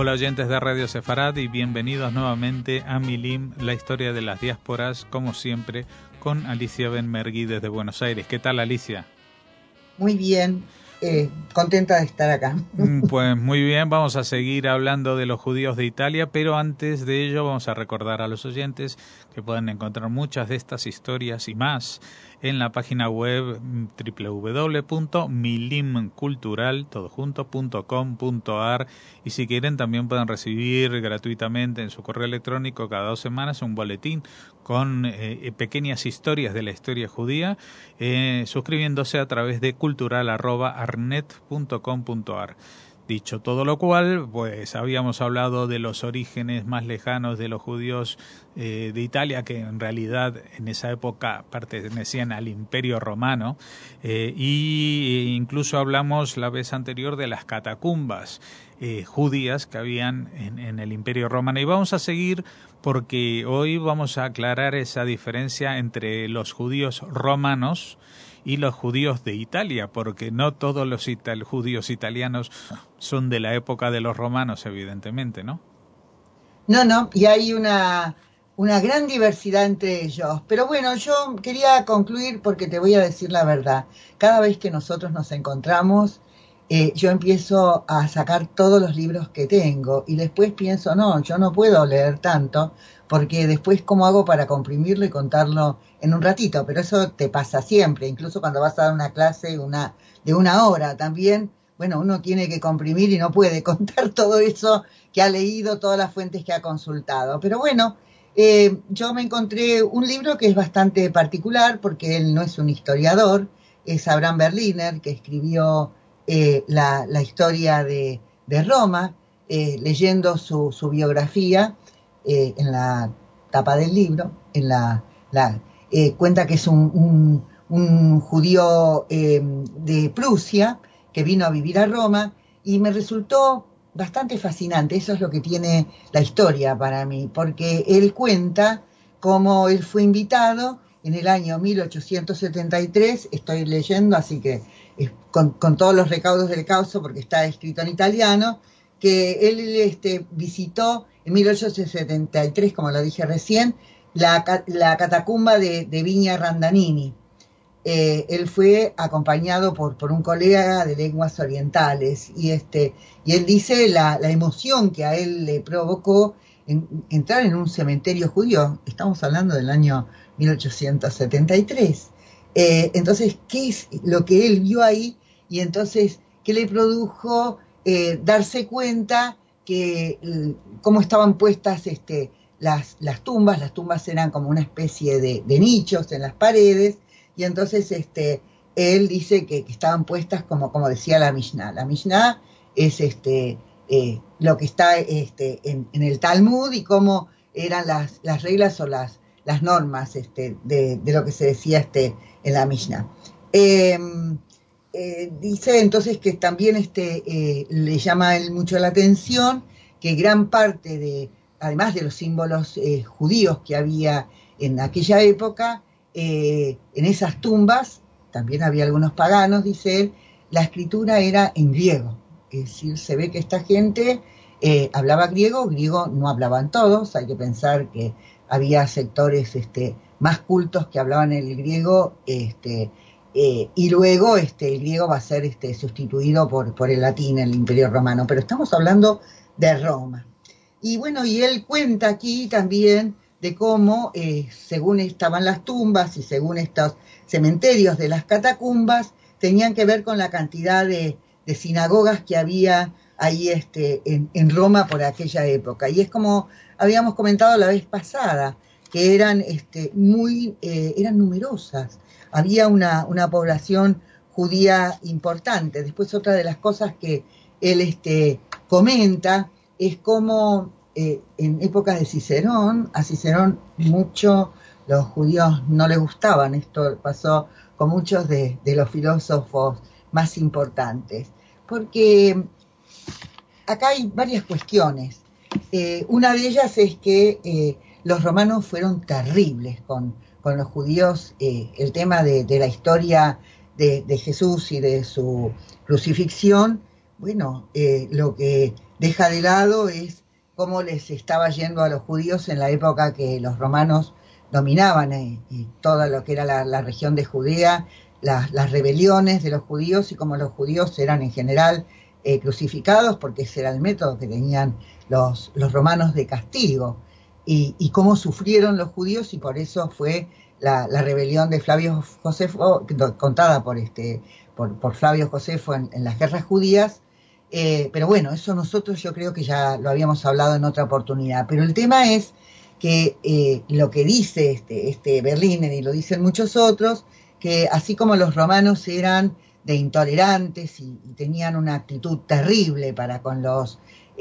Hola oyentes de Radio Sefarad y bienvenidos nuevamente a Milim, la historia de las diásporas, como siempre, con Alicia Benmergui desde Buenos Aires. ¿Qué tal, Alicia? Muy bien, contenta de estar acá. Pues muy bien, vamos a seguir hablando de los judíos de Italia, pero antes de ello vamos a recordar a los oyentes que pueden encontrar muchas de estas historias y más en la página web www.milimcultural.com.ar, y si quieren también pueden recibir gratuitamente en su correo electrónico cada 2 semanas un boletín con pequeñas historias de la historia judía, suscribiéndose a través de cultural@arnet.com.ar. Dicho todo lo cual, pues habíamos hablado de los orígenes más lejanos de los judíos de Italia, que en realidad en esa época pertenecían al Imperio Romano, y incluso hablamos la vez anterior de las catacumbas judías que habían en el Imperio Romano. Y vamos a seguir porque hoy vamos a aclarar esa diferencia entre los judíos romanos y los judíos de Italia, porque no todos los judíos italianos son de la época de los romanos, evidentemente, ¿no? No, y hay una gran diversidad entre ellos. Pero bueno, yo quería concluir porque te voy a decir la verdad. Cada vez que nosotros nos encontramos, yo empiezo a sacar todos los libros que tengo y después pienso, no, yo no puedo leer tanto porque después cómo hago para comprimirlo y contarlo en un ratito. Pero eso te pasa siempre, incluso cuando vas a dar una clase de una hora también. Bueno, uno tiene que comprimir y no puede contar todo eso que ha leído, todas las fuentes que ha consultado. Pero bueno, yo me encontré un libro que es bastante particular porque él no es un historiador, es Abraham Berliner, que escribió la historia de Roma, leyendo su biografía en la tapa del libro, cuenta que es un judío de Prusia que vino a vivir a Roma, y me resultó bastante fascinante. Eso es lo que tiene la historia para mí, porque él cuenta cómo él fue invitado en el año 1873, estoy leyendo, así que con todos los recaudos del causo, porque está escrito en italiano, que él visitó en 1873, como lo dije recién, la catacumba de Viña Randannini. Él fue acompañado por un colega de lenguas orientales y él dice la emoción que a él le provocó entrar en un cementerio judío. Estamos hablando del año 1873. Entonces, ¿qué es lo que él vio ahí? Y entonces, ¿qué le produjo darse cuenta que cómo estaban puestas las tumbas? Las tumbas eran como una especie de nichos en las paredes. Y entonces él dice que estaban puestas como decía la Mishnah. La Mishnah es lo que está en el Talmud y cómo eran las reglas o las normas de lo que se decía en la Mishnah. Dice entonces que también le llama a él mucho la atención que gran parte además de los símbolos judíos que había en aquella época, en esas tumbas, también había algunos paganos, dice él, la escritura era en griego. Es decir, se ve que esta gente hablaba griego no hablaban todos, hay que pensar que había sectores más cultos que hablaban el griego, y luego el griego va a ser sustituido por el latín en el Imperio Romano, pero estamos hablando de Roma. Y bueno, y él cuenta aquí también de cómo, según estaban las tumbas y según estos cementerios de las catacumbas, tenían que ver con la cantidad de sinagogas que había ahí en Roma por aquella época. Y es como habíamos comentado la vez pasada, que eran numerosas. Había una población judía importante. Después, otra de las cosas que él comenta es cómo en épocas de Cicerón, a Cicerón mucho los judíos no le gustaban. Esto pasó con muchos de los filósofos más importantes, porque acá hay varias cuestiones. Una de ellas es que los romanos fueron terribles con los judíos. El tema de la historia de Jesús y de su crucifixión, bueno, lo que deja de lado es cómo les estaba yendo a los judíos en la época que los romanos dominaban y toda lo que era la región de Judea, las rebeliones de los judíos y cómo los judíos eran en general crucificados, porque ese era el método que tenían los romanos de castigo, y cómo sufrieron los judíos, y por eso fue la rebelión de Flavio Josefo, contada por Flavio Josefo en las guerras judías. Pero bueno, eso nosotros yo creo que ya lo habíamos hablado en otra oportunidad. Pero el tema es que lo que dice este Berliner, y lo dicen muchos otros, que así como los romanos eran de intolerantes y tenían una actitud terrible para con los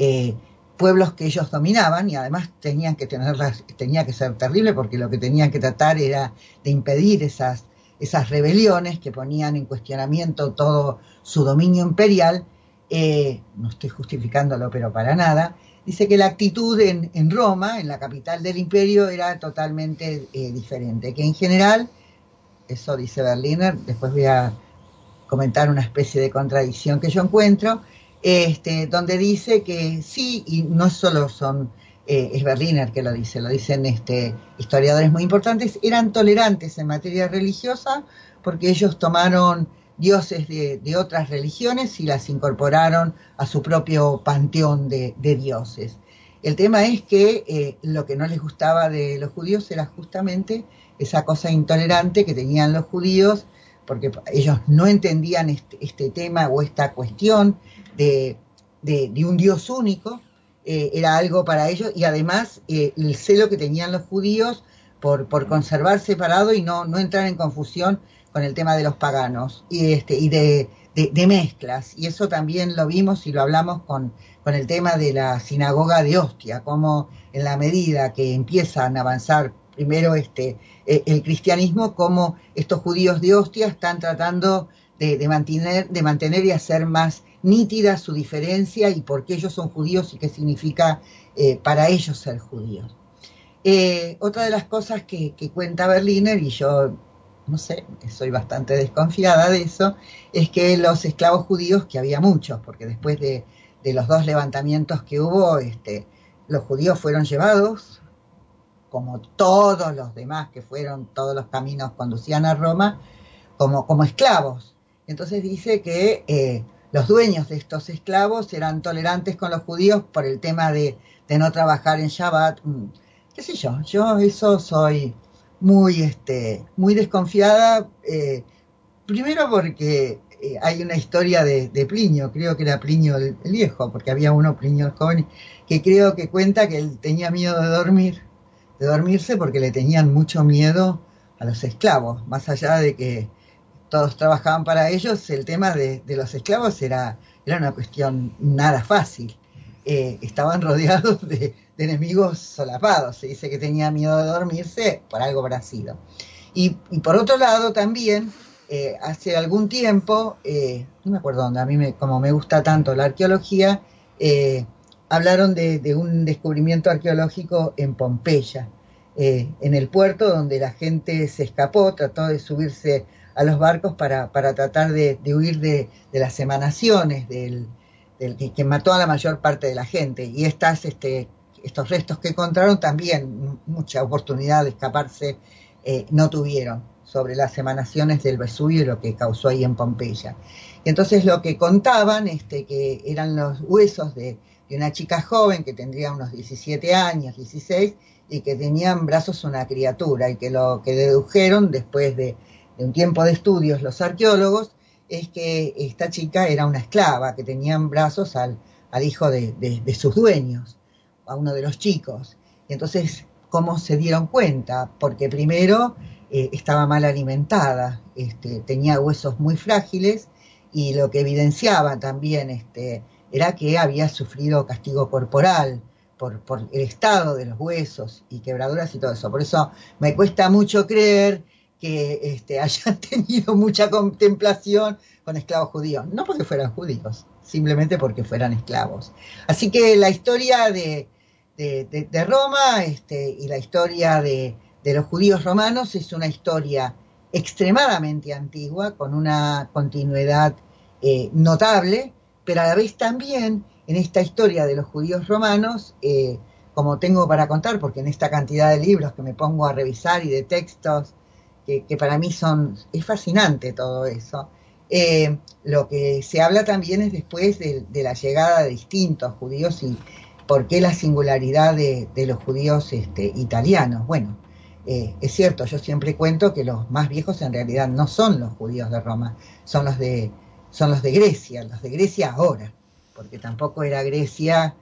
pueblos que ellos dominaban, y además tenía que ser terrible porque lo que tenían que tratar era de impedir esas rebeliones que ponían en cuestionamiento todo su dominio imperial. No estoy justificándolo, pero para nada. Dice que la actitud en Roma, en la capital del imperio, era totalmente diferente, que en general, eso dice Berliner, después voy a comentar una especie de contradicción que yo encuentro, donde dice que sí, y no solo es Berliner que lo dicen historiadores muy importantes, eran tolerantes en materia religiosa porque ellos tomaron dioses de otras religiones y las incorporaron a su propio panteón de dioses. El tema es que lo que no les gustaba de los judíos era justamente esa cosa intolerante que tenían los judíos, porque ellos no entendían este tema o esta cuestión de un Dios único. Era algo para ellos, y además el celo que tenían los judíos por conservar separado y no entrar en confusión con el tema de los paganos y de mezclas. Y eso también lo vimos y lo hablamos con el tema de la sinagoga de Ostia, como en la medida que empiezan a avanzar primero el cristianismo, como estos judíos de Ostia están tratando de mantener y hacer más nítida su diferencia y por qué ellos son judíos y qué significa para ellos ser judíos. Otra de las cosas que cuenta Berliner, y yo no sé, soy bastante desconfiada de eso, es que los esclavos judíos, que había muchos, porque después de los 2 levantamientos que hubo, los judíos fueron llevados, como todos los demás que fueron, todos los caminos conducían a Roma, como esclavos. Entonces dice que los dueños de estos esclavos eran tolerantes con los judíos por el tema de no trabajar en Shabbat. Qué sé yo eso soy muy desconfiada, primero porque hay una historia de Plinio, creo que era Plinio el Viejo, porque había uno, Plinio el Joven, que creo que cuenta que él tenía miedo de dormirse porque le tenían mucho miedo a los esclavos, más allá de que todos trabajaban para ellos. El tema de los esclavos era una cuestión nada fácil. Estaban rodeados de enemigos solapados. Se dice que tenía miedo de dormirse, por algo habrá sido. Y por otro lado también, hace algún tiempo, no me acuerdo dónde, como me gusta tanto la arqueología, hablaron de un descubrimiento arqueológico en Pompeya, en el puerto donde la gente se escapó, trató de subirse a los barcos para tratar de huir de las emanaciones del que mató a la mayor parte de la gente. Y estos restos que encontraron también mucha oportunidad de escaparse no tuvieron, sobre las emanaciones del Vesubio y lo que causó ahí en Pompeya. Y entonces lo que contaban que eran los huesos de una chica joven que tendría unos 17 años, 16, y que tenía en brazos una criatura, y que lo que dedujeron después de un tiempo de estudios los arqueólogos es que esta chica era una esclava que tenía en brazos al hijo de sus dueños, a uno de los chicos. Y entonces, ¿cómo se dieron cuenta? Porque primero estaba mal alimentada, tenía huesos muy frágiles, y lo que evidenciaba también era que había sufrido castigo corporal por el estado de los huesos y quebraduras y todo eso. Por eso me cuesta mucho creer que hayan tenido mucha contemplación con esclavos judíos, no porque fueran judíos, simplemente porque fueran esclavos. Así que la historia de Roma y la historia de los judíos romanos es una historia extremadamente antigua, con una continuidad notable, pero a la vez también en esta historia de los judíos romanos, como tengo para contar, porque en esta cantidad de libros que me pongo a revisar y de textos, que para mí es fascinante todo eso, lo que se habla también es después de la llegada de distintos judíos y por qué la singularidad de los judíos italianos. Bueno, es cierto, yo siempre cuento que los más viejos en realidad no son los judíos de Roma, son los de Grecia ahora, porque tampoco era Grecia,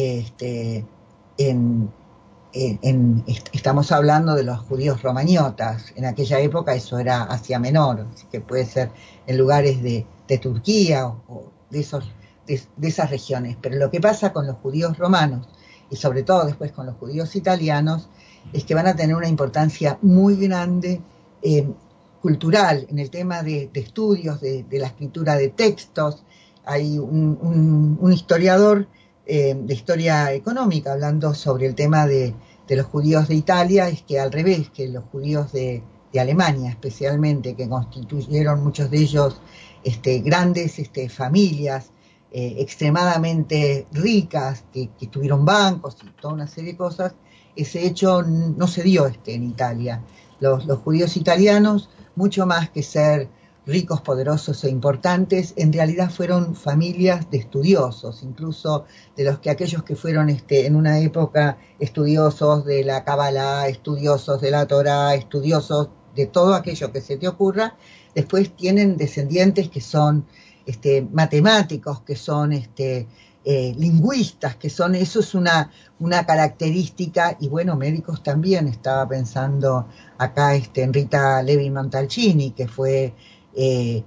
estamos hablando de los judíos romañotas. En aquella época eso era Asia Menor, así que puede ser en lugares de Turquía o de esas regiones. Pero lo que pasa con los judíos romanos, y sobre todo después con los judíos italianos, es que van a tener una importancia muy grande cultural en el tema de estudios, de la escritura de textos. Hay un historiador de historia económica hablando sobre el tema de los judíos de Italia, es que al revés, que los judíos de Alemania especialmente, que constituyeron muchos de ellos grandes familias extremadamente ricas, que tuvieron bancos y toda una serie de cosas, ese hecho no se dio en Italia. Los judíos italianos, mucho más que ser ricos, poderosos e importantes, en realidad fueron familias de estudiosos, incluso de aquellos que fueron en una época estudiosos de la Kabbalah, estudiosos de la Torah, estudiosos de todo aquello que se te ocurra, después tienen descendientes que son matemáticos, que son lingüistas, eso es una característica, y bueno, médicos también. Estaba pensando acá en Rita Levi Montalcini, que fue que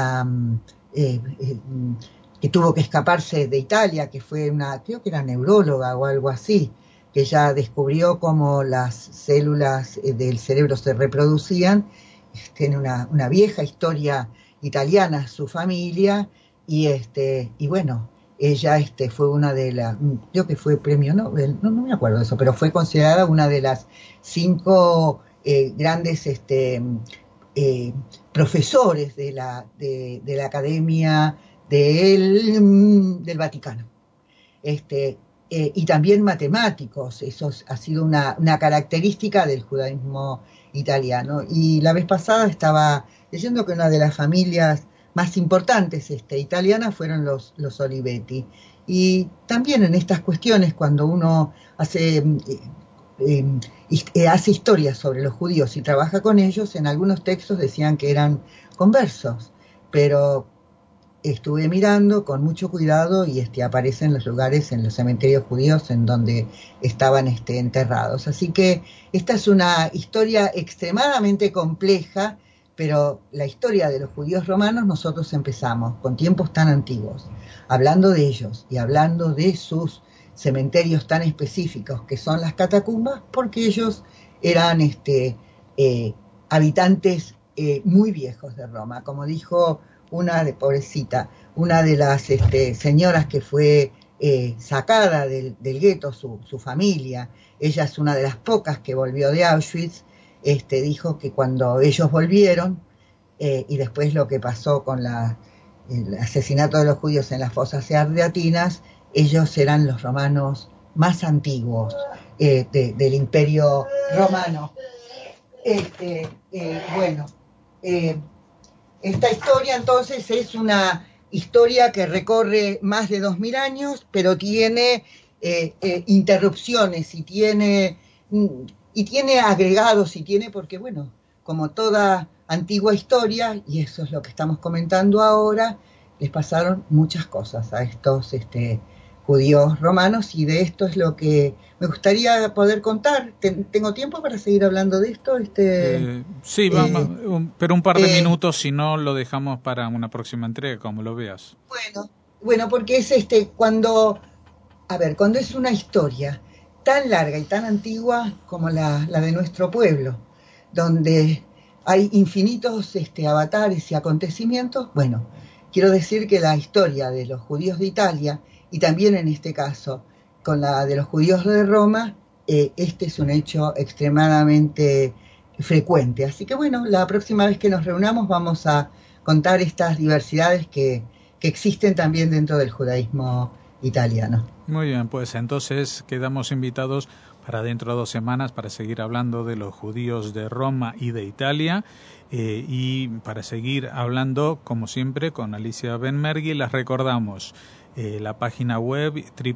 tuvo que escaparse de Italia, que fue creo que era neuróloga o algo así, que ella descubrió cómo las células del cerebro se reproducían. Tiene una vieja historia italiana su familia, y bueno, ella fue una de las, creo que fue premio Nobel, no me acuerdo de eso, pero fue considerada una de las 5 grandes profesores de la Academia del Vaticano, y también matemáticos. Eso ha sido una característica del judaísmo italiano. Y la vez pasada estaba leyendo que una de las familias más importantes italianas fueron los Olivetti. Y también en estas cuestiones, cuando uno hace historias sobre los judíos y trabaja con ellos, en algunos textos decían que eran conversos, pero estuve mirando con mucho cuidado y aparecen los lugares en los cementerios judíos en donde estaban enterrados. Así que esta es una historia extremadamente compleja, pero la historia de los judíos romanos nosotros empezamos con tiempos tan antiguos, hablando de ellos y hablando de sus cementerios tan específicos que son las catacumbas, porque ellos eran habitantes muy viejos de Roma. Como dijo una de las señoras que fue sacada del gueto, su familia, ella es una de las pocas que volvió de Auschwitz, dijo que cuando ellos volvieron, y después lo que pasó con el asesinato de los judíos en las fosas ardeatinas, ellos eran los romanos más antiguos del Imperio Romano. Bueno, esta historia entonces es una historia que recorre más de 2000 años, pero tiene interrupciones y tiene agregados, porque bueno, como toda antigua historia, y eso es lo que estamos comentando ahora, les pasaron muchas cosas a estos judíos romanos, y de esto es lo que me gustaría poder contar. ¿Tengo tiempo para seguir hablando de esto? Sí, vamos, pero un par de minutos, si no lo dejamos para una próxima entrega, como lo veas. Bueno, porque es cuando es una historia tan larga y tan antigua como la de nuestro pueblo, donde hay infinitos avatares y acontecimientos. Bueno, quiero decir que la historia de los judíos de Italia, y también en este caso con la de los judíos de Roma, es un hecho extremadamente frecuente. Así que bueno, la próxima vez que nos reunamos vamos a contar estas diversidades que existen también dentro del judaísmo italiano. Muy bien, pues entonces quedamos invitados para dentro de 2 semanas para seguir hablando de los judíos de Roma y de Italia, y para seguir hablando, como siempre, con Alicia Benmergui. Les recordamos la página web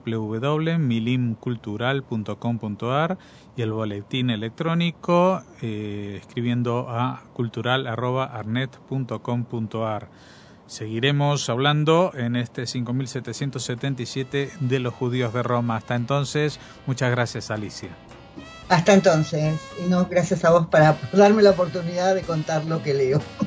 www.milimcultural.com.ar y el boletín electrónico escribiendo a cultural@arnet.com.ar. Seguiremos hablando en este 5777 de los judíos de Roma. Hasta entonces, muchas gracias, Alicia. Hasta entonces, y no, gracias a vos por darme la oportunidad de contar lo que leo.